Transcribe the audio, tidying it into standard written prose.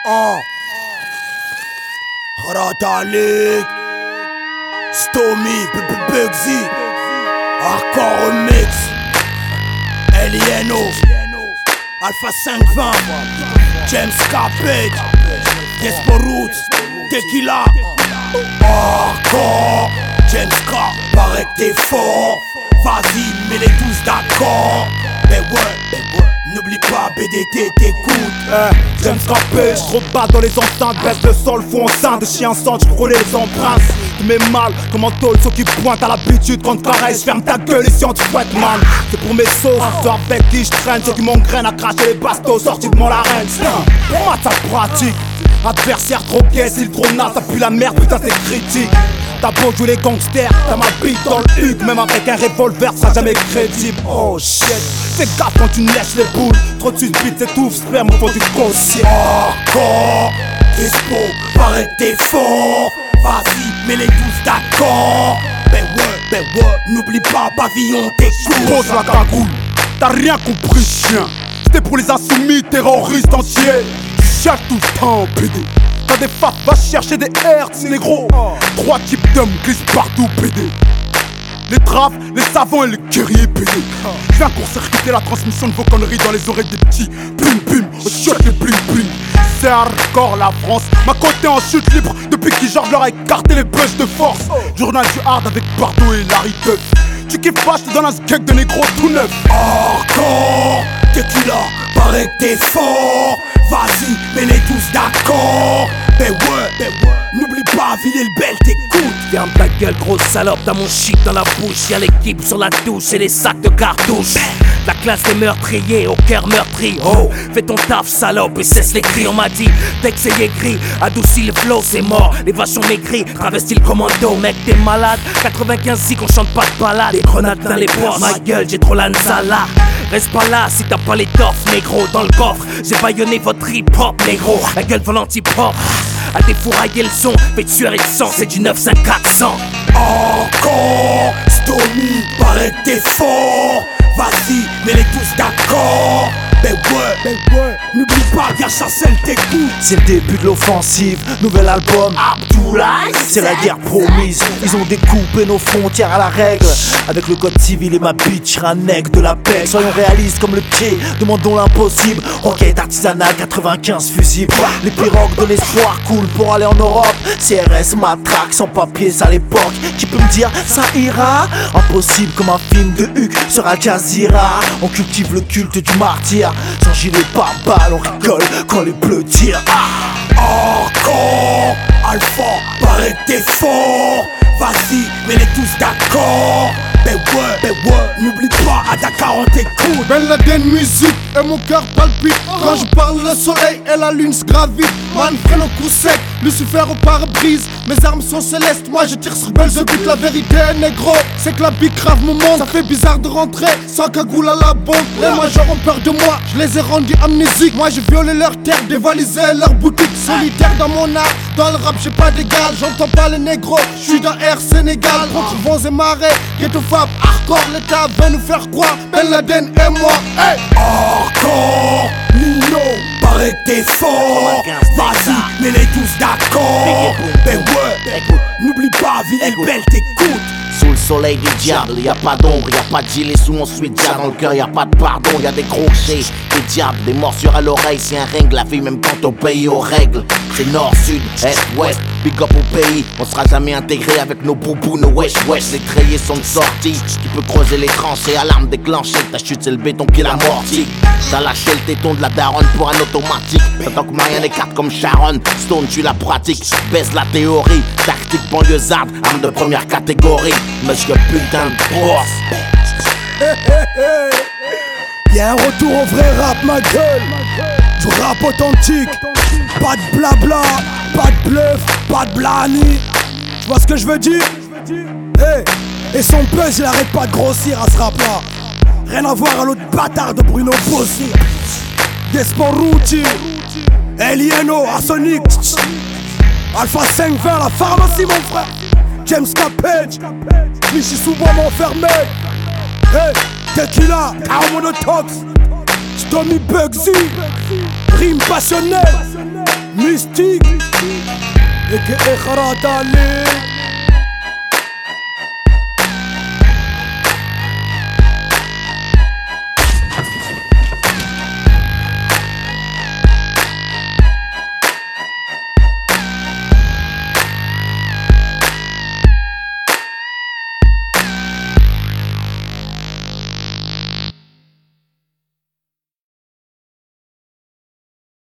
Ratalik, Stomy, Bugsy, Hardcore Remix, Elieno, Alpha 520, James Capet, Despo Roots, Tequila, Hardcore, James K, paraît que t'es fort, vas-y, mets les tous d'accord, ben ouais. N'oublie pas, BDT t'écoute. James Capet, j't'ro de balles dans les enceintes. Baisse le sol, fou enceinte, des chiens sang, j'frôlais les empreintes. Tu mets mal, comme un tôle, ceux qui pointent à l'habitude. Quand caresse, ferme ta gueule ici on te fouette man. C'est pour mes sauces, ceux avec qui j'traîne. Ceux qui m'engrainent à cracher les bastos, sortis de mon larynx. Pour moi ça pratique. Adversaire trop gay, s'il trop naze, ça pue la merde, putain c'est critique. T'as beau jouer les gangsters, t'as ma bite dans le huc. Même avec un revolver, ça sera jamais crédible. Oh shit, fais gaffe quand tu lèches les boules. Trop de suite, t'étouffes, sperme, faut du grossier. Hardcore, Despo, paraît que t'es fort. Vas-y, mets les tous d'accord. Ben ouais, n'oublie pas, pavillon t'écoute. Pose la cagoule, t'as rien compris chien. C'était pour les insoumis, terroristes entiers. Tu cherches tout le temps, PD. T'as des faps, va chercher des hertz, négro. 3 types d'hommes glissent partout, PD. Les traves, les savants et les guerriers, PD. J'viens court-circuiter la transmission de vos conneries dans les oreilles des petits. Bim bim, on shot les bling bling. C'est hardcore la France, ma côté en chute libre. Depuis qui genre leur a écarté les bugs de force. Journal du hard avec Bardo et Larry Duff. Tu kiffes pas, j'te donne un skeg de négro tout neuf. Hardcore, Tequila, paraît que t'es fort. Vas-y, mets les tous d'accord. Ben ouais, n'oublie pas, Ville le Bel t'écoute. Ferme ta gueule, grosse salope, t'as mon shit dans la bouche. Y'a l'équipe sur la douche et les sacs de cartouches. La classe des meurtriers au cœur meurtri. Oh, fais ton taf salope et cesse les cris. On m'a dit, dès que c'est écrit, adoucis le flow, c'est mort. Les vaches sont maigries, travestis le commando. Mec, t'es malade, 95 si qu'on chante pas de balade. Les grenades dans les poches, ma gueule, j'ai trop la nzala. Reste pas là si t'as pas l'étoffe, négro. Dans le coffre, j'ai baïonné votre hip-hop, négro. La gueule volante hip-hop. À défourailler le son, fait tuer et le sang, c'est du 95400. Encore, Stomy, paraît que t'es fort. Vas-y, mets les tous d'accord. Ben ouais, n'oublie pas, viens chasser t'écoute. C'est le début de l'offensive, nouvel album Abdoulaye. C'est la guerre promise, ils ont découpé nos frontières à la règle. Avec le code civil et ma bitch, un nec de la paix. Soyons réalistes comme le pied, demandons l'impossible. Roquette artisanale, 95 fusibles. Les pirogues de l'espoir coulent pour aller en Europe. CRS matraque, sans papier, c'est à l'époque. Qui peut me dire, ça ira? Impossible comme un film de Huck sur Al Jazeera. On cultive le culte du martyr. Sans gilet pare-balles, on rigole quand les bleus tirent. Encore, Alpha, paraît que t'es fort. Vas-y, mets les tous d'accord. Ben ouais, n'oublie pas, à Dakar on t'écoute. Ben Laden musique et mon cœur palpite. Quand je parle le soleil et la lune se gravite. Man freine au coup sec, Lucifer au pare-brise. Mes armes sont célestes, moi je tire sur Belzébuth. La vérité négro, c'est que la big grave me monte. Ça fait bizarre de rentrer sans cagoule à la banque. Les majors ont peur de moi, je les ai rendus amnésiques. Moi j'ai violé leur terre, dévalisé leur boutique. Solitaire dans mon art, dans le rap j'ai pas d'égal. J'entends pas les négros, je suis dans Air Sénégal. Contre vents et marées, ghetto fab, hardcore. L'état veut nous faire croire, Ben Laden et moi. Hey. Encore, Nino, paraît que t'es fort. Vas-y, mets les tous d'accord. Ben ouais, n'oublie pas, Ville le Bel t'écoute. Sous le soleil du diable, y'a pas d'ombre, y'a pas de gilet sous mon sweat déjà dans le cœur, y'a pas de pardon, y'a des crochets, des diables, des morsures à l'oreille, c'est un ring, la vie même quand on paye aux règles. C'est nord, sud, est, ouest, big up au pays, on sera jamais intégré avec nos boubous, nos wesh, les treillis sont de sortie, qui peut creuser les tranchées, alarme déclenchée, ta chute c'est le béton qui l'amortit. T'as lâché le téton de la daronne pour un automatique, tant que Marianne écarte comme Sharon, Stone tu la pratique, baisse la théorie, tactique banlieusarde, arme de première catégorie. Monsieur putain de boss. Y'a un retour au vrai rap, ma gueule. Du rap authentique. Pas de blabla, pas de bluff, pas de blani. Tu vois ce que je veux dire? Hey. Et son buzz il arrête pas de grossir à ce rap là. Rien à voir à l'autre bâtard de Bruno Bossi. Despo Roots, Elieno, Arsonic, Alpha 520, la pharmacie mon frère. James Capet, Clichy sous bombe enfermé. Hey, Tequila, Monotox, Stomy Bugsy, rime passionnelle. Mystique et que Kharat Ali.